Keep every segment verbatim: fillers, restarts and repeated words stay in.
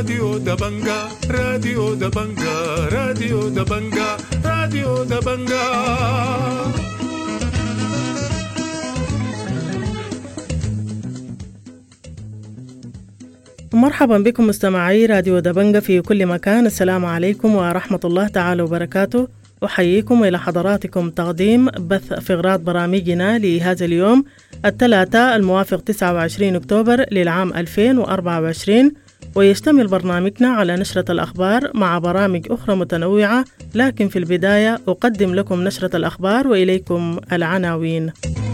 راديو دبنجا راديو دبنجا راديو دبنجا راديو دبنجا. مرحبا بكم مستمعي راديو دبنجا في كل مكان. السلام عليكم ورحمة الله تعالى وبركاته. أحييكم إلى حضراتكم تقديم بث فقرات برامجنا لهذا اليوم الثلاثاء الموافق تسعة وعشرين أكتوبر للعام ألفين وأربعة وعشرين، ويشتمل برنامجنا على نشرة الأخبار مع برامج أخرى متنوعة، لكن في البداية أقدم لكم نشرة الأخبار وإليكم العناوين.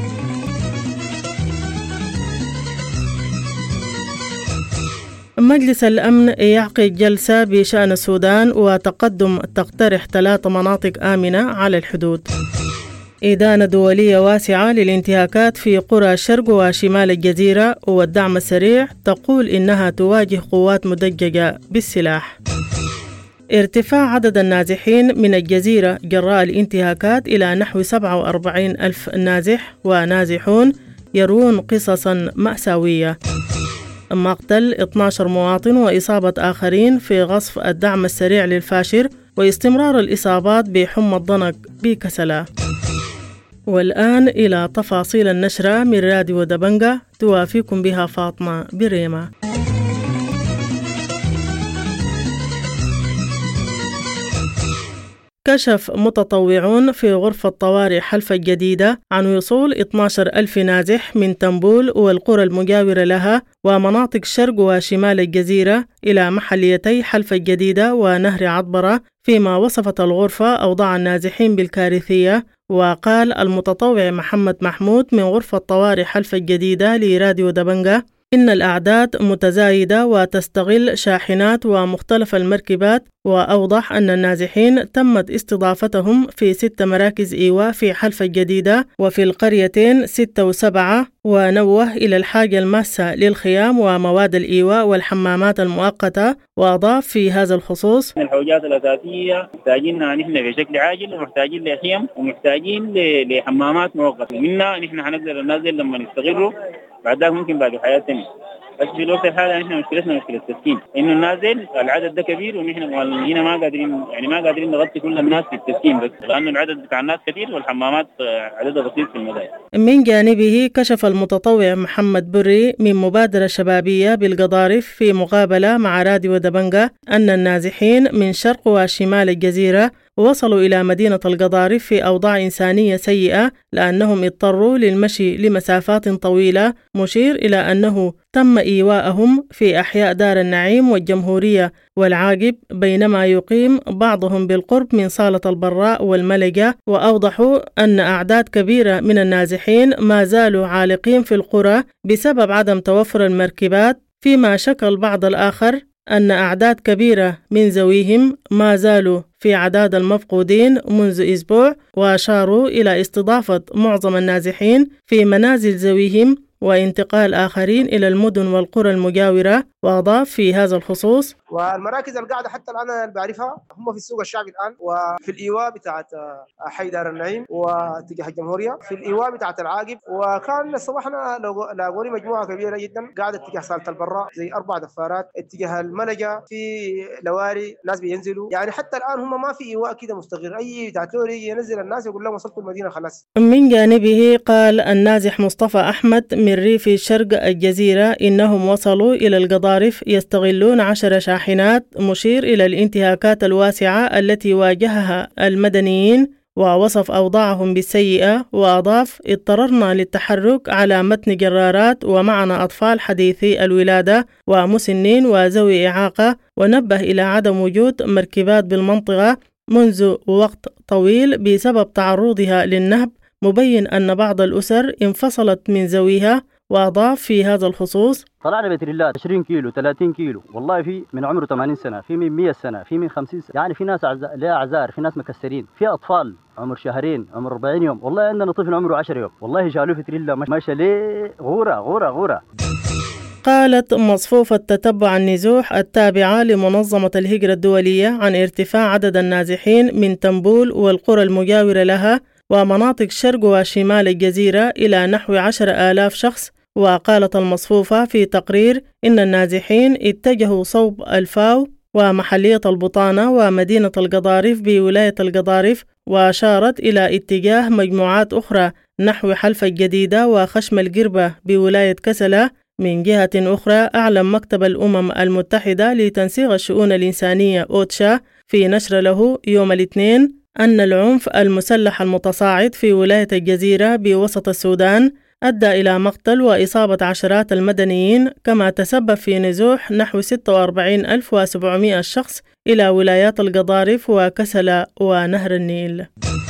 مجلس الأمن يعقد جلسة بشأن السودان وتقدم تقترح ثلاث مناطق آمنة على الحدود. إدانة دولية واسعة للانتهاكات في قرى الشرق وشمال الجزيرة، والدعم السريع تقول إنها تواجه قوات مدججة بالسلاح. ارتفاع عدد النازحين من الجزيرة جراء الانتهاكات إلى نحو سبعة وأربعين ألف نازح ونازحون يروون قصصا مأساوية. مقتل اثني عشر مواطن وإصابة آخرين في غصف الدعم السريع للفاشر، واستمرار الإصابات بحمى الضنك بكسلا. والآن إلى تفاصيل النشرة من راديو دبنجا، توافيكم بها فاطمة بريمة. كشف متطوعون في غرفة طوارئ حلفا الجديدة عن وصول اثني عشر ألف نازح من تنبول والقرى المجاورة لها ومناطق الشرق وشمال الجزيرة إلى محليتي حلفا الجديدة ونهر عطبرة، فيما وصفت الغرفة أوضاع النازحين بالكارثية. وقال المتطوع محمد محمود من غرفة طوارئ حلفا الجديدة لراديو دبنجا إن الأعداد متزايدة وتستغل شاحنات ومختلف المركبات، وأوضح أن النازحين تمت استضافتهم في ست مراكز إيواء في حلفا الجديدة وفي القريتين ستة وسبعة، ونوه إلى الحاجة الماسة للخيام ومواد الإيواء والحمامات المؤقتة. وأضاف في هذا الخصوص الحوجات الأساسية محتاجينها نحن بشكل عاجل، ومحتاجين لخيم ومحتاجين لحمامات مؤقتة، منها نحن هنقدر ننزل لما نستغله، بعد ذلك ممكن باقي حياة تانية. بس في الوقت الحالي نحن مشكلتنا مشكلة التسكين، إنه النازل العدد ده كبير ونحن هنا ما قادرين يعني ما قادرين نغطي كل الناس في التسكين، بس لأنه العدد بتاع الناس كثير والحمامات عددها بسيط في المدائن. من جانبه كشف المتطوع محمد بري من مبادرة شبابية بالقضارف في مقابلة مع راديو دبنجا أن النازحين من شرق وشمال الجزيرة وصلوا إلى مدينة القضارف في أوضاع إنسانية سيئة لأنهم اضطروا للمشي لمسافات طويلة، مشير إلى أنه تم إيواءهم في أحياء دار النعيم والجمهورية والعاقب، بينما يقيم بعضهم بالقرب من صالة البراء والملقة. وأوضحوا أن أعداد كبيرة من النازحين ما زالوا عالقين في القرى بسبب عدم توفر المركبات، فيما شكى البعض الآخر أن أعداد كبيرة من ذويهم ما زالوا في عداد المفقودين منذ أسبوع، وأشاروا إلى استضافة معظم النازحين في منازل ذويهم وانتقال آخرين إلى المدن والقرى المجاورة. وأضاف في هذا الخصوص والمراكز القاعدة حتى الآن أنا بعرفها هم في السوق الشعبي الآن، وفي الإيواء بتاعت حي دار النعيم واتجاه الجمهورية، في الإيواء بتاعت العاقب. وكان صباحنا لاقوا لي مجموعة كبيرة جدا قاعدة اتجاه صالة البراء زي أربع دفارات، اتجاه الملقة في لواري ناس بينزلوا، يعني حتى الآن هم ما في إيواء كده مستقر، أي بتاعت لوري ينزل الناس يقول لهم وصلت المدينة خلاص. من جانبه قال النازح مصطفى أحمد من ريف شرق الجزيرة إنهم وصلوا إلى القضارف يستغلون عشر شاحنات، مشير إلى الانتهاكات الواسعة التي واجهها المدنيين، ووصف أوضاعهم بالسيئة. وأضاف اضطررنا للتحرك على متن جرارات ومعنا أطفال حديثي الولادة ومسنين وذوي إعاقة، ونبه إلى عدم وجود مركبات بالمنطقة منذ وقت طويل بسبب تعرضها للنهب، مبين أن بعض الأسر انفصلت من ذويها. وأضاف في هذا الخصوص طلعنا بتريلات عشرين كيلو ثلاثين كيلو، والله في من عمره ثمانين سنة، في من مئة سنة، في من خمسين سنة، يعني في ناس عز... لها أعذار، في ناس مكسرين، في أطفال عمر شهرين عمر أربعين يوم، والله عندنا طفل عمره عشرة يوم والله شالوه في تريلا ماشى ليه غورة غورة غورة. قالت مصفوفة تتبع النزوح التابعة لمنظمة الهجرة الدولية عن ارتفاع عدد النازحين من تنبول والقرى المجاورة لها ومناطق شرق وشمال الجزيرة إلى نحو عشر آلاف شخص وقالت المصفوفة في تقرير إن النازحين اتجهوا صوب الفاو ومحلية البطانة ومدينة القضارف بولاية القضارف، وأشارت إلى اتجاه مجموعات أخرى نحو حلف الجديدة وخشم القربة بولاية كسلة. من جهة أخرى، أعلن مكتب الأمم المتحدة لتنسيق الشؤون الإنسانية أوتشا في نشر له يوم الاثنين أن العنف المسلح المتصاعد في ولاية الجزيرة بوسط السودان أدى إلى مقتل وإصابة عشرات المدنيين، كما تسبب في نزوح نحو ستة وأربعين ألف وسبعمائة شخص إلى ولايات القضارف وكسلة ونهر النيل.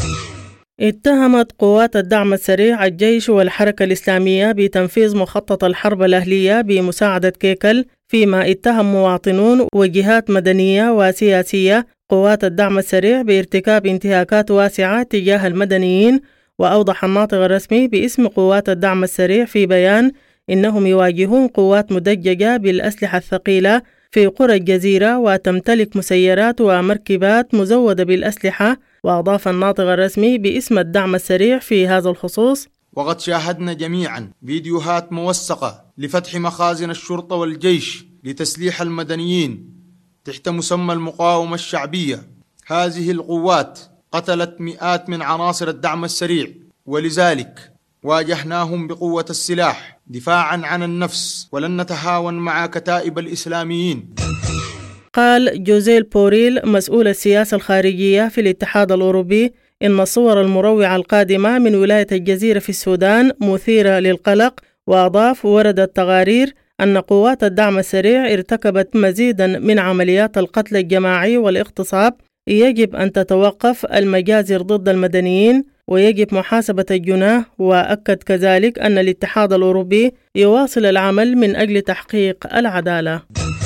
اتهمت قوات الدعم السريع الجيش والحركة الإسلامية بتنفيذ مخطط الحرب الأهلية بمساعدة كيكل، فيما اتهم مواطنون وجهات مدنية وسياسية قوات الدعم السريع بارتكاب انتهاكات واسعة تجاه المدنيين. وأوضح الناطق الرسمي باسم قوات الدعم السريع في بيان إنهم يواجهون قوات مدججة بالأسلحة الثقيلة في قرى الجزيرة وتمتلك مسيرات ومركبات مزودة بالأسلحة. وأضاف الناطق الرسمي باسم الدعم السريع في هذا الخصوص: وقد شاهدنا جميعا فيديوهات موثقة لفتح مخازن الشرطة والجيش لتسليح المدنيين تحت مسمى المقاومة الشعبية. هذه القوات قتلت مئات من عناصر الدعم السريع، ولذلك واجهناهم بقوة السلاح دفاعا عن النفس، ولن نتهاون مع كتائب الإسلاميين. قال جوزيل بوريل مسؤول السياسة الخارجية في الاتحاد الأوروبي إن الصور المروعة القادمة من ولاية الجزيرة في السودان مثيرة للقلق. وأضاف: وردت تقارير أن قوات الدعم السريع ارتكبت مزيدا من عمليات القتل الجماعي والاغتصاب. يجب أن تتوقف المجازر ضد المدنيين ويجب محاسبة الجناه. وأكد كذلك أن الاتحاد الأوروبي يواصل العمل من أجل تحقيق العدالة.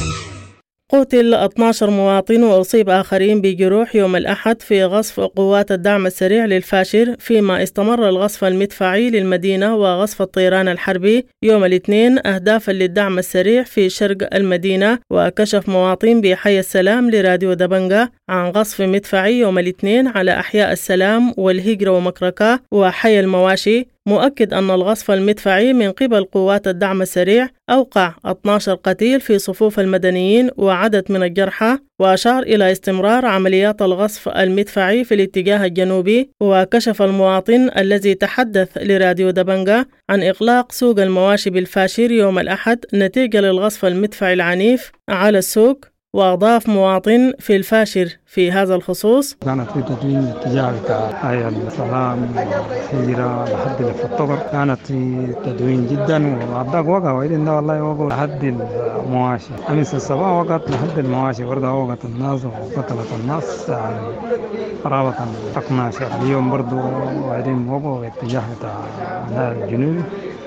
قتل اثني عشر مواطن وأصيب آخرين بجروح يوم الأحد في غصف قوات الدعم السريع للفاشر، فيما استمر الغصف المدفعي للمدينة وغصف الطيران الحربي يوم الاثنين أهدافا للدعم السريع في شرق المدينة. وكشف مواطن بحي السلام لراديو دبنجة عن غصف مدفعي يوم الاثنين على أحياء السلام والهجرة ومكركة وحي المواشي، مؤكد أن الغصف المدفعي من قبل قوات الدعم السريع أوقع اثني عشر قتيل في صفوف المدنيين وعدد من الجرحى. وأشار إلى استمرار عمليات الغصف المدفعي في الاتجاه الجنوبي. وكشف المواطن الذي تحدث لراديو دبنجة عن إغلاق سوق المواشي بالفاشر يوم الأحد نتيجة للغصف المدفعي العنيف على السوق. وأضاف مواطن في الفاشر في هذا الخصوص: كانت في تدوين الاتجاه بتاع هاي السلام والهجرة لحد اللي في الطبر، كانت في تدوين جدا. وعداك وقع وإذن ده والله وقع لحد المواشي. أمس الصباح وقعت لحد المواشي برضه، وقعت الناس وقتلت الناس يعني قرابة اثنا عشر. اليوم برضه وإذن وقع الاتجاه بتاع الجنوبي.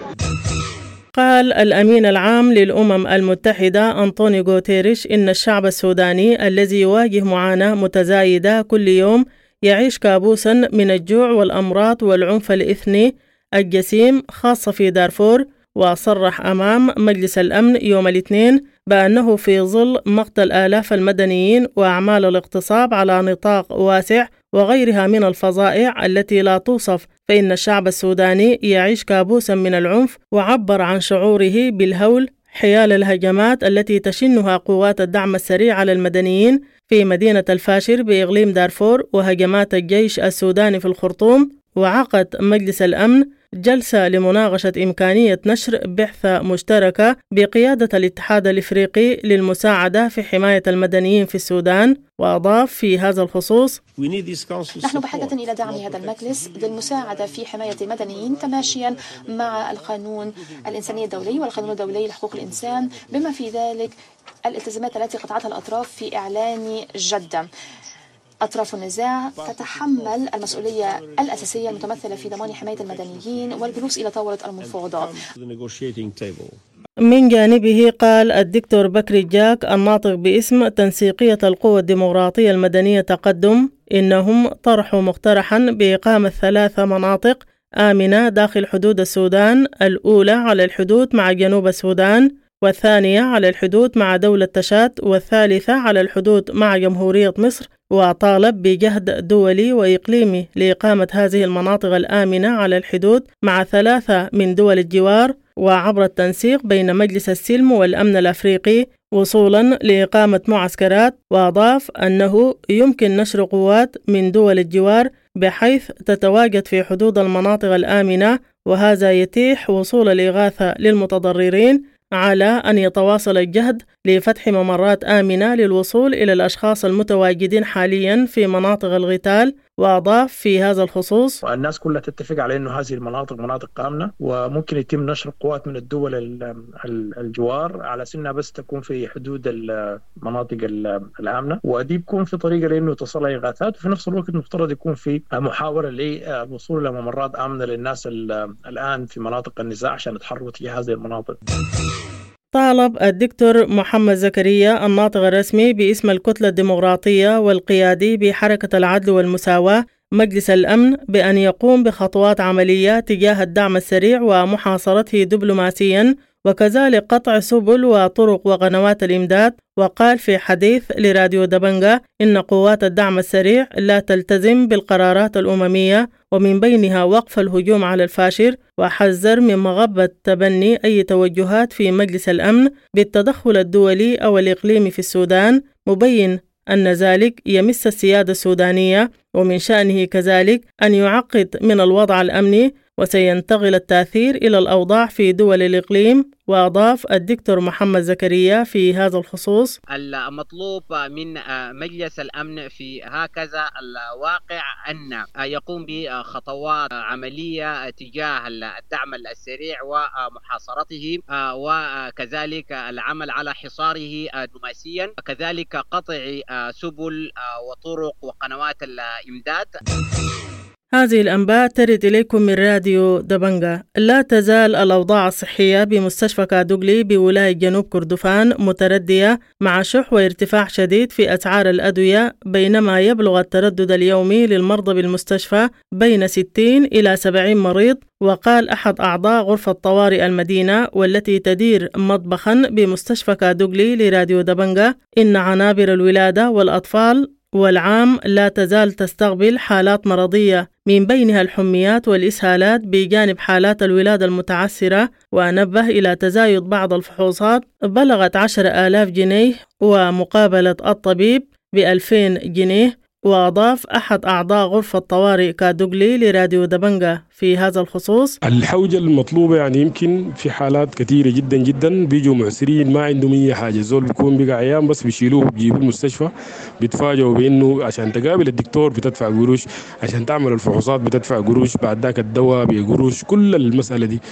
قال الأمين العام للأمم المتحدة أنطونيو غوتيريش إن الشعب السوداني الذي يواجه معاناة متزايدة كل يوم يعيش كابوسا من الجوع والأمراض والعنف الإثني الجسيم خاصة في دارفور. وصرح أمام مجلس الأمن يوم الاثنين بأنه في ظل مقتل آلاف المدنيين وأعمال الاغتصاب على نطاق واسع وغيرها من الفظائع التي لا توصف، فإن الشعب السوداني يعيش كابوسا من العنف. وعبر عن شعوره بالهول حيال الهجمات التي تشنها قوات الدعم السريع على المدنيين في مدينة الفاشر بإقليم دارفور وهجمات الجيش السوداني في الخرطوم. وعقد مجلس الأمن جلسة لمناقشة إمكانية نشر بعثة مشتركة بقيادة الاتحاد الإفريقي للمساعدة في حماية المدنيين في السودان. وأضاف في هذا الخصوص: نحن بحاجة إلى دعم هذا المجلس للمساعدة في حماية المدنيين تماشيا مع القانون الإنساني الدولي والقانون الدولي لحقوق الإنسان، بما في ذلك الالتزامات التي قطعتها الأطراف في إعلان جدة. أطراف النزاع تتحمل المسؤولية الأساسية المتمثلة في ضمان حماية المدنيين والجلوس إلى طاولة المفاوضات. من جانبه قال الدكتور بكري جاك الناطق باسم تنسيقية القوى الديمقراطية المدنية تقدم إنهم طرحوا مقترحا بإقامة ثلاثة مناطق آمنة داخل حدود السودان، الأولى على الحدود مع جنوب السودان، والثانية على الحدود مع دولة تشاد، والثالثة على الحدود مع جمهورية مصر. وطالب بجهد دولي وإقليمي لإقامة هذه المناطق الآمنة على الحدود مع ثلاثة من دول الجوار. وعبر التنسيق بين مجلس السلم والأمن الأفريقي وصولا لإقامة معسكرات، وأضاف أنه يمكن نشر قوات من دول الجوار بحيث تتواجد في حدود المناطق الآمنة، وهذا يتيح وصول الإغاثة للمتضررين على أن يتواصل الجهد لفتح ممرات آمنة للوصول إلى الأشخاص المتواجدين حاليا في مناطق القتال. وأضاف في هذا الخصوص: الناس كلها تتفق على أنه هذه المناطق مناطق آمنة، وممكن يتم نشر قوات من الدول الجوار على سنها بس تكون في حدود المناطق الآمنة، ودي بيكون في طريقة لأنه تصل إغاثات، وفي نفس الوقت مفترض يكون في محاولة للوصول إلى ممرات آمنة للناس الآن في مناطق النزاع عشان يتحركوا في هذه المناطق. طالب الدكتور محمد زكريا الناطق الرسمي باسم الكتلة الديمقراطية والقيادي بحركة العدل والمساواة مجلس الأمن بأن يقوم بخطوات عملية تجاه الدعم السريع ومحاصرته دبلوماسيا، وكذلك قطع سبل وطرق وقنوات الإمداد. وقال في حديث لراديو دبنجا إن قوات الدعم السريع لا تلتزم بالقرارات الأممية، ومن بينها وقف الهجوم على الفاشر، وحذر من مغبة تبني أي توجهات في مجلس الأمن بالتدخل الدولي أو الإقليمي في السودان، مبين أن ذلك يمس السيادة السودانية، ومن شأنه كذلك أن يعقد من الوضع الأمني وسينتقل التأثير إلى الأوضاع في دول الإقليم. وأضاف الدكتور محمد زكريا في هذا الخصوص: المطلوب من مجلس الأمن في هكذا الواقع أن يقوم بخطوات عملية تجاه الدعم السريع ومحاصرته، وكذلك العمل على حصاره دبلوماسيا، وكذلك قطع سبل وطرق وقنوات الإمداد. هذه الأنباء ترد إليكم من راديو دبنجا. لا تزال الأوضاع الصحية بمستشفى كادوغلي بولاية جنوب كردفان متردية مع شح وارتفاع شديد في أسعار الأدوية، بينما يبلغ التردد اليومي للمرضى بالمستشفى بين ستين إلى سبعين مريض. وقال أحد أعضاء غرفة طوارئ المدينة والتي تدير مطبخا بمستشفى كادوغلي لراديو دبنجا إن عنابر الولادة والأطفال والعام لا تزال تستقبل حالات مرضية، من بينها الحميات والإسهالات بجانب حالات الولادة المتعسرة. ونبه إلى تزايد بعض الفحوصات بلغت عشر آلاف جنيه ومقابلة الطبيب بألفين جنيه. وأضاف أحد أعضاء غرفة طوارئ كادوغلي لراديو دبنجا في هذا الخصوص: الحوجة المطلوبة يعني يمكن في حالات كثيرة جدا جدا بيجوا معسرين ما عندهم أي حاجة، زول بيكون بقى عيان بس بيشيلوه بيجيبوا المستشفى، بيتفاجئوا بأنه عشان تقابل الدكتور بتدفع قروش، عشان تعمل الفحوصات بتدفع قروش، بعد ذاك الدواء بقروش. كل المسألة دي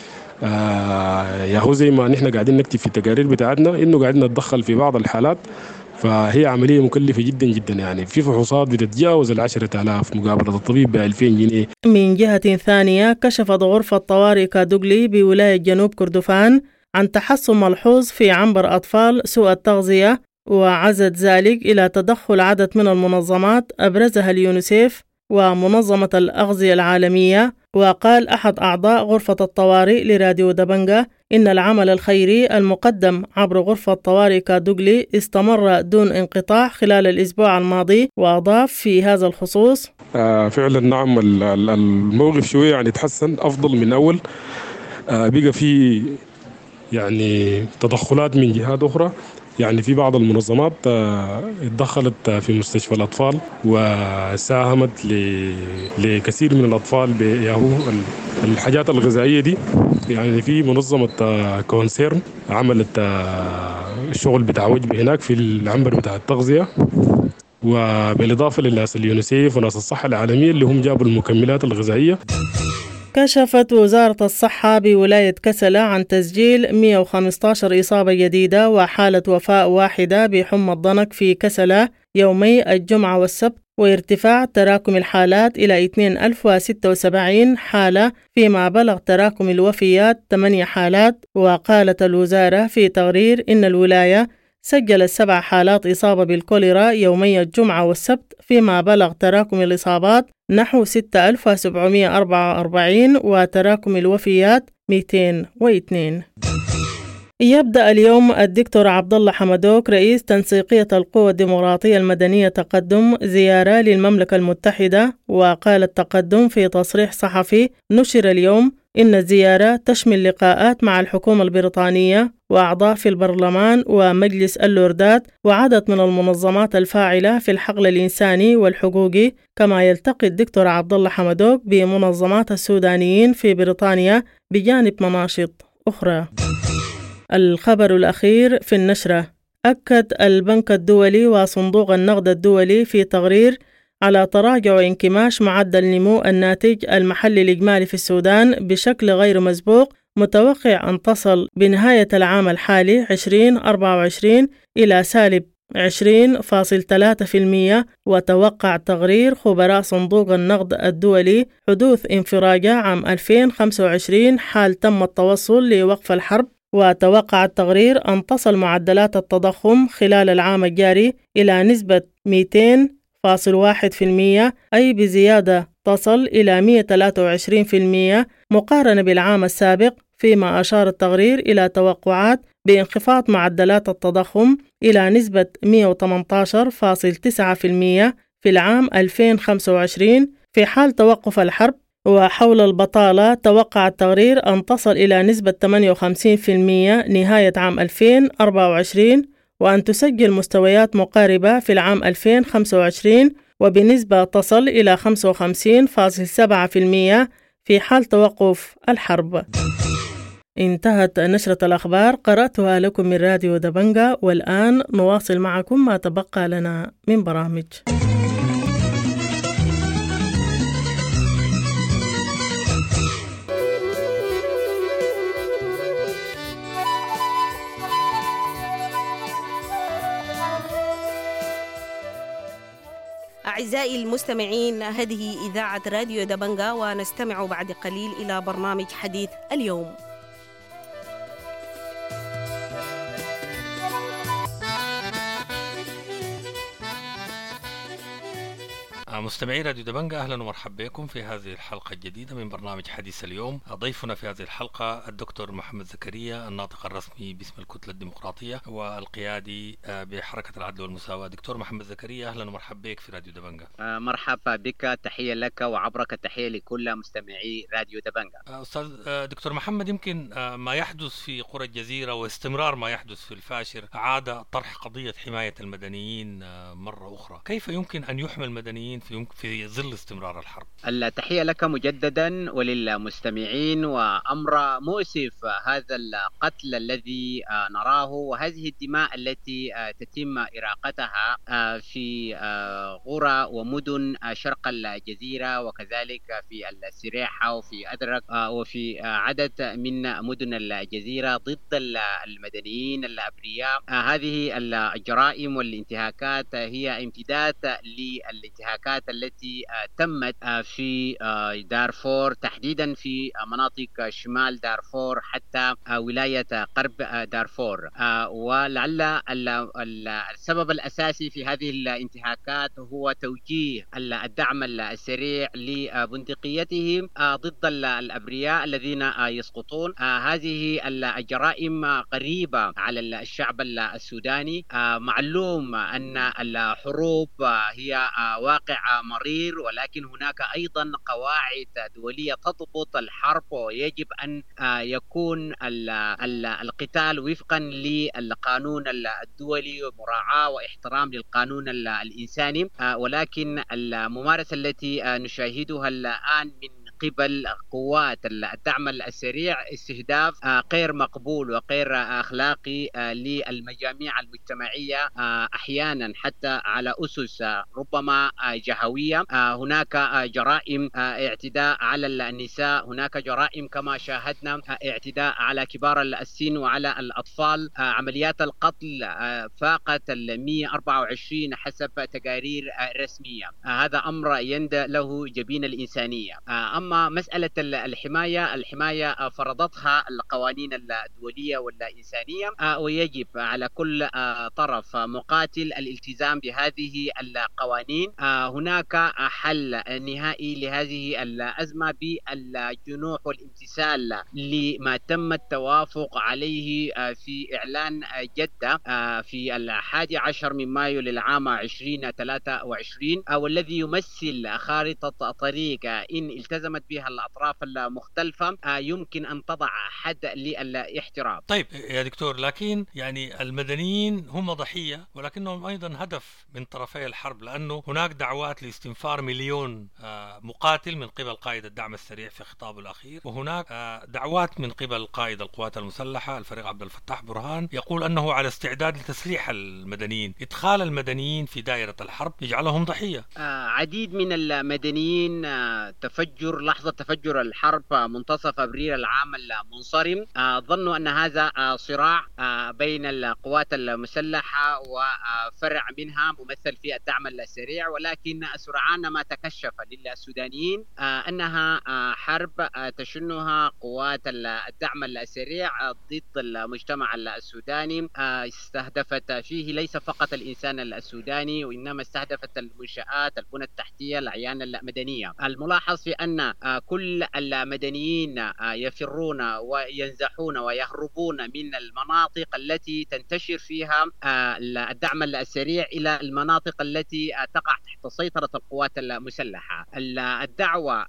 آه يا هو زي ما نحن قاعدين نكتب في التقارير بتاعتنا إنه قاعدين نتدخل في بعض الحالات، فهي عملية مكلفة جدا جدا. يعني في فحوصات بتتجاوز العشرة آلاف مقابلة الطبيب بألفين جنيه. من جهة ثانية كشفت غرفة طوارئ كادوغلي بولاية جنوب كردفان عن تحسن ملحوظ في عنبر أطفال سوء التغذية، وعزت ذلك إلى تدخل عدد من المنظمات أبرزها اليونيسيف ومنظمة الأغذية العالمية. وقال أحد أعضاء غرفة الطوارئ لراديو دبنجا إن العمل الخيري المقدم عبر غرفة طوارئ كادوغلي استمر دون انقطاع خلال الأسبوع الماضي. وأضاف في هذا الخصوص: آه فعلا نعم، الموقف شوية يعني تحسن أفضل من أول. آه بقى في يعني تدخلات من جهات أخرى، يعني في بعض المنظمات اتدخلت في مستشفى الأطفال وساهمت لكثير من الأطفال بياهو الحاجات الغذائية دي. يعني في منظمة كونسيرن عملت الشغل بتاع وجبة هناك في العنبر بتاع التغذية، وبالإضافة للناس اليونيسيف وناس الصحة العالمية اللي هم جابوا المكملات الغذائية. كشفت وزارة الصحة بولاية كسلة عن تسجيل مئة وخمسة عشر إصابة جديدة وحالة وفاة واحدة بحمى الضنك في كسلة يومي الجمعة والسبت، وارتفاع تراكم الحالات إلى اثنين ألف وستة وسبعين حالة، فيما بلغ تراكم الوفيات ثمانية حالات. وقالت الوزارة في تقرير إن الولاية سجلت سبع حالات إصابة بالكوليرا يومي الجمعة والسبت، فيما بلغ تراكم الإصابات نحو ستة آلاف وسبعمئة وأربعة وأربعين وتراكم الوفيات مئتين واثنين. يبدأ اليوم الدكتور عبد الله حمدوك رئيس تنسيقية القوى الديمقراطية المدنية تقدم زيارة للمملكة المتحدة. وقال التقدم في تصريح صحفي نشر اليوم إن الزيارة تشمل لقاءات مع الحكومة البريطانية وأعضاء في البرلمان ومجلس اللوردات وعدد من المنظمات الفاعلة في الحقل الإنساني والحقوقي، كما يلتقي الدكتور عبد الله حمدوك بمنظمات السودانيين في بريطانيا بجانب مناشط أخرى. الخبر الأخير في النشرة: أكد البنك الدولي وصندوق النقد الدولي في تقرير على تراجع وانكماش معدل نمو الناتج المحلي الإجمالي في السودان بشكل غير مسبوق، متوقع أن تصل بنهاية العام الحالي عشرين أربعة وعشرين إلى سالب عشرين فاصلة ثلاثة بالمئة. وتوقع تقرير خبراء صندوق النقد الدولي حدوث انفراجة عام ألفين وخمسة وعشرين حال تم التوصل لوقف الحرب. وتوقع التقرير أن تصل معدلات التضخم خلال العام الجاري إلى نسبة مئتين فاصل واحد بالمئة، أي بزيادة تصل إلى مئة وثلاثة وعشرين بالمئة مقارنة بالعام السابق، فيما أشار التقرير إلى توقعات بانخفاض معدلات التضخم إلى نسبة مئة وثمانية عشر فاصل تسعة بالمئة في العام ألفين وخمسة وعشرين في حال توقف الحرب. وحول البطالة توقع التقرير أن تصل إلى نسبة ثمانية وخمسين بالمئة نهاية عام ألفين وأربعة وعشرين، وأن تسجل مستويات مقاربة في العام ألفين وخمسة وعشرين وبنسبة تصل إلى خمسة وخمسين فاصلة سبعة بالمئة في حال توقف الحرب. انتهت نشرة الأخبار، قرأتها لكم من راديو دبنجة، والآن نواصل معكم ما تبقى لنا من برامج. أعزائي المستمعين، هذه إذاعة راديو دبنجة، ونستمع بعد قليل إلى برنامج حديث اليوم. مستمعي راديو دبنجة، أهلا ومرحبا بكم في هذه الحلقة الجديدة من برنامج حديث اليوم. ضيفنا في هذه الحلقة الدكتور محمد زكريا، الناطق الرسمي باسم الكتلة الديمقراطية والقيادي بحركة العدل والمساواة. دكتور محمد زكريا، أهلا ومرحبا بك في راديو دبنجة. مرحبا بك، تحية لك وعبرك تحية لكل مستمعي راديو دبنجة. أستاذ دكتور محمد، يمكن ما يحدث في قرى الجزيرة واستمرار ما يحدث في الفاشر عاد طرح قضية حماية المدنيين مرة أخرى. كيف يمكن أن يحمي المدنيين في في ظل استمرار الحرب؟ التحية لك مجددا وللمستمعين. وأمر مؤسف هذا القتل الذي نراه وهذه الدماء التي تتم إراقتها في قرى ومدن شرق الجزيرة، وكذلك في السريحة وفي أدرك وفي عدد من مدن الجزيرة ضد المدنيين الأبرياء. هذه الجرائم والانتهاكات هي امتداد للانتهاكات التي تمت في دارفور، تحديدا في مناطق شمال دارفور حتى ولاية غرب دارفور. ولعل السبب الأساسي في هذه الانتهاكات هو توجيه الدعم السريع لبندقيتهم ضد الأبرياء الذين يسقطون. هذه الجرائم قريبة على الشعب السوداني. معلوم أن الحروب هي واقع مرير، ولكن هناك أيضا قواعد دولية تضبط الحرب، ويجب أن يكون القتال وفقا للقانون الدولي ومراعاة واحترام للقانون الإنساني. ولكن الممارسة التي نشاهدها الآن من قبل قوات الدعم السريع استهداف غير مقبول وغير أخلاقي للمجاميع المجتمعية، أحيانا حتى على أسس ربما جهوية. هناك جرائم اعتداء على النساء، هناك جرائم كما شاهدنا اعتداء على كبار السن وعلى الأطفال. عمليات القتل فاقت مئة وأربعة وعشرين حسب تقارير رسمية. هذا أمر يندى له جبين الإنسانية. أما مسألة الحماية، الحماية فرضتها القوانين الدولية والإنسانية، ويجب على كل طرف مقاتل الالتزام بهذه القوانين. هناك حل نهائي لهذه الأزمة بالجنوح والامتثال لما تم التوافق عليه في إعلان جدة في الحادي عشر من مايو للعام عشرين ثلاثة وعشرين، والذي يمثل خارطة طريق إن التزمت قامت بها الأطراف المختلفة يمكن أن تضع حد للاحتراب. طيب يا دكتور، لكن يعني المدنيين هم ضحية ولكنهم أيضا هدف من طرفي الحرب، لأنه هناك دعوات لاستنفار مليون مقاتل من قبل قائد الدعم السريع في خطابه الأخير، وهناك دعوات من قبل قائد القوات المسلحة الفريق عبد الفتاح برهان يقول أنه على استعداد لتسليح المدنيين. إدخال المدنيين في دائرة الحرب يجعلهم ضحية. عديد من المدنيين تفجر لحظة تفجر الحرب منتصف أبريل العام المنصرم ظنوا أن هذا صراع بين القوات المسلحة وفرع منها ممثل في الدعم السريع، ولكن سرعان ما تكشف للسودانيين أنها حرب تشنها قوات الدعم السريع ضد المجتمع السوداني، استهدفت فيه ليس فقط الإنسان السوداني وإنما استهدفت المنشآت، البنى التحتية، الأعيان المدنية. الملاحظ في أن كل المدنيين يفرون وينزحون ويهربون من المناطق التي تنتشر فيها الدعم السريع إلى المناطق التي تقع تحت سيطرة القوات المسلحة. الدعوة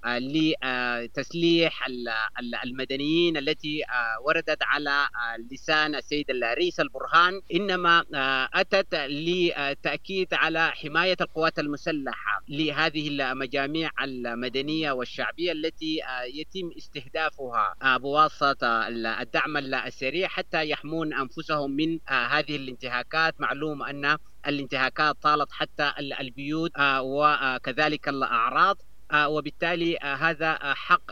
لتسليح المدنيين التي وردت على لسان السيد الرئيس البرهان إنما أتت لتأكيد على حماية القوات المسلحة لهذه المجاميع المدنية والشعبية التي يتم استهدافها بواسطة الدعم السريع حتى يحمون أنفسهم من هذه الانتهاكات. معلوم أن الانتهاكات طالت حتى البيوت وكذلك الأعراض، وبالتالي هذا حق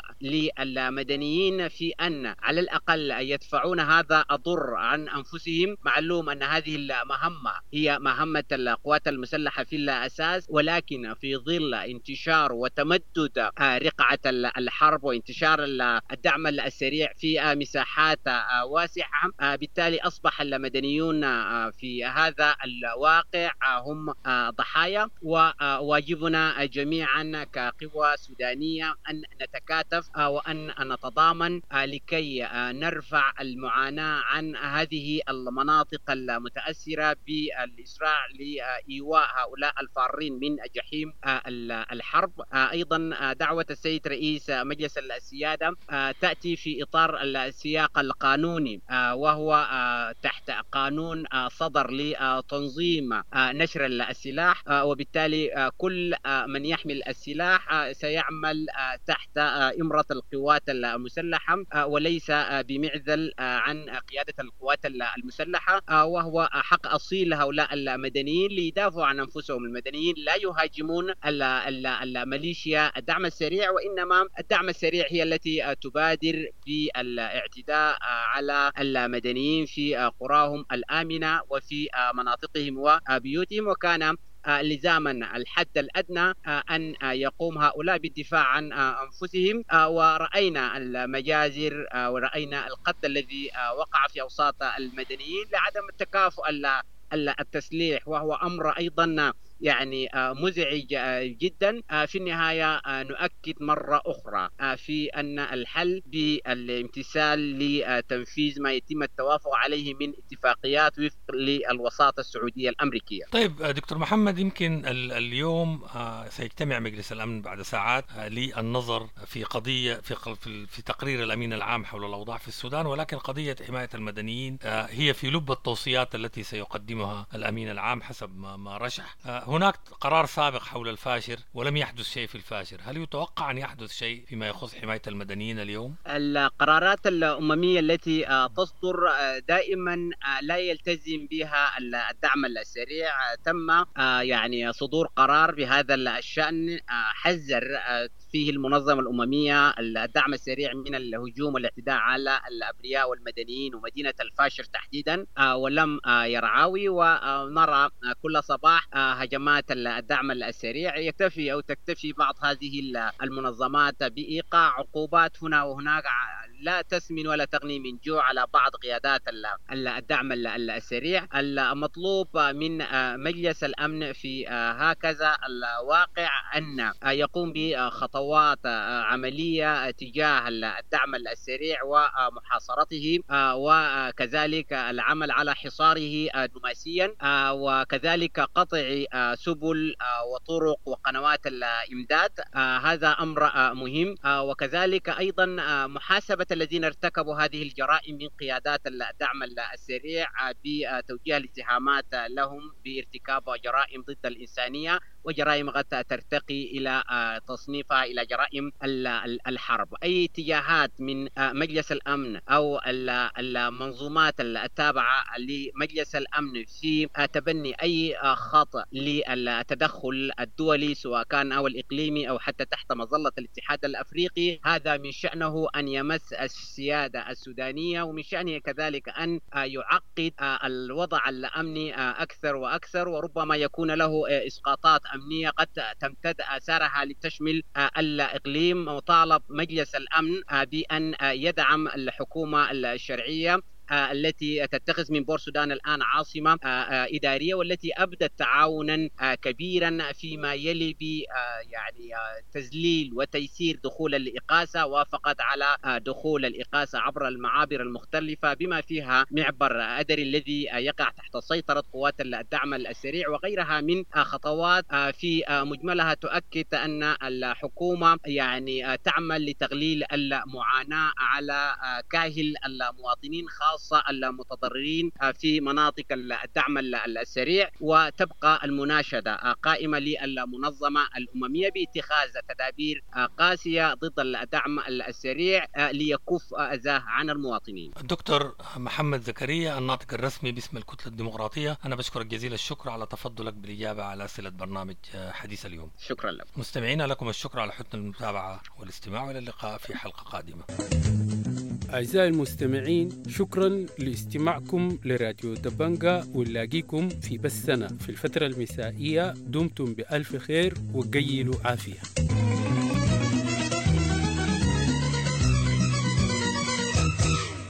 للمدنيين في أن على الأقل يدفعون هذا الضر عن أنفسهم. معلوم أن هذه المهمة هي مهمة القوات المسلحة في الأساس، ولكن في ظل انتشار وتمدد رقعة الحرب وانتشار الدعم السريع في مساحات واسعة، بالتالي أصبح المدنيون في هذا الواقع هم ضحايا، وواجبنا جميعا كقوة سودانية أن نتكاتف وأن نتضامن لكي نرفع المعاناة عن هذه المناطق المتأثرة بالإسراع لإيواء هؤلاء الفارين من جحيم الحرب. أيضا دعوة السيد رئيس مجلس السيادة تأتي في إطار السياق القانوني، وهو تحت قانون صدر لتنظيم نشر السلاح، وبالتالي كل من يحمل السلاح سيعمل تحت إمرة القوات المسلحة وليس بمعزل عن قيادة القوات المسلحة، وهو حق أصيل لهؤلاء المدنيين ليدافعوا عن أنفسهم. المدنيين لا يهاجمون الميليشيا الدعم السريع، وإنما الدعم السريع هي التي تبادر بالاعتداء على المدنيين في قراهم الآمنة وفي مناطقهم وبيوتهم، وكان لزاما الحد الأدنى أن يقوم هؤلاء بالدفاع عن أنفسهم. ورأينا المجازر ورأينا القتل الذي وقع في أوساط المدنيين لعدم التكافؤ التسليح، وهو أمر أيضا يعني مزعج جدا. في النهاية نؤكد مرة أخرى في أن الحل بالامتثال لتنفيذ ما يتم التوافق عليه من اتفاقيات وفق للوساطة السعودية الأمريكية. طيب دكتور محمد، يمكن اليوم سيجتمع مجلس الأمن بعد ساعات للنظر في قضية في في تقرير الأمين العام حول الأوضاع في السودان، ولكن قضية حماية المدنيين هي في لب التوصيات التي سيقدمها الأمين العام حسب ما رشح. هناك قرار سابق حول الفاشر ولم يحدث شيء في الفاشر، هل يتوقع أن يحدث شيء فيما يخص حماية المدنيين اليوم؟ القرارات الأممية التي تصدر دائما لا يلتزم بها الدعم السريع. تم يعني صدور قرار بهذا الشأن حذر فيه المنظمة الأممية الدعم السريع من الهجوم والاعتداء على الأبرياء والمدنيين ومدينة الفاشر تحديدا، ولم يرعاوي، ونرى كل صباح هجمات الدعم السريع. يكتفي أو تكتفي بعض هذه المنظمات بإيقاع عقوبات هنا وهناك لا تسمن ولا تغني من جوع على بعض قيادات الدعم السريع. المطلوب من مجلس الأمن في هكذا الواقع أن يقوم بخطوات عملية تجاه الدعم السريع ومحاصرته، وكذلك العمل على حصاره دبلوماسيا، وكذلك قطع سبل وطرق وقنوات الإمداد. هذا أمر مهم، وكذلك أيضا محاسبة الذين ارتكبوا هذه الجرائم من قيادات الدعم السريع بتوجيه الاتهامات لهم بارتكاب جرائم ضد الإنسانية وجرائم قد ترتقي إلى تصنيفها إلى جرائم الحرب. أي اتجاهات من مجلس الأمن أو المنظومات التابعة لمجلس الأمن في تبني أي خطأ للتدخل الدولي سواء كان أو الإقليمي أو حتى تحت مظلة الاتحاد الأفريقي، هذا من شأنه أن يمس السيادة السودانية، ومن شأنه كذلك أن يعقد الوضع الأمني أكثر وأكثر، وربما يكون له إسقاطات أمنية قد تمتد آثارها لتشمل الإقليم. وطالب مجلس الأمن بأن يدعم الحكومة الشرعية التي تتخذ من بور السودان الآن عاصمة إدارية، والتي أبدت تعاونا كبيرا فيما يلي ب يعني تذليل وتيسير دخول الإقاسة. وافقت على دخول الإقاسة عبر المعابر المختلفة بما فيها معبر أدري الذي يقع تحت سيطرة قوات الدعم السريع، وغيرها من خطوات في مجملها تؤكد أن الحكومة يعني تعمل لتقليل المعاناة على كاهل المواطنين خاصة المتضررين في مناطق الدعم السريع، وتبقى المناشدة قائمة للمنظمة الأممية باتخاذ تدابير قاسية ضد الدعم السريع ليكف أذاه عن المواطنين. الدكتور محمد زكريا الناطق الرسمي باسم الكتلة الديمقراطية، أنا بشكرك جزيل الشكر على تفضلك بالإجابة على أسئلة برنامج حديث اليوم. شكرا لك. مستمعينا لكم الشكر على حسن المتابعة والاستماع، وإلى اللقاء في حلقة قادمة. أعزائي المستمعين، شكرا لاستماعكم لراديو دبنجا، ونلاقيكم في بثنا في الفترة المسائية. دمتم بألف خير وقيلوا عافية.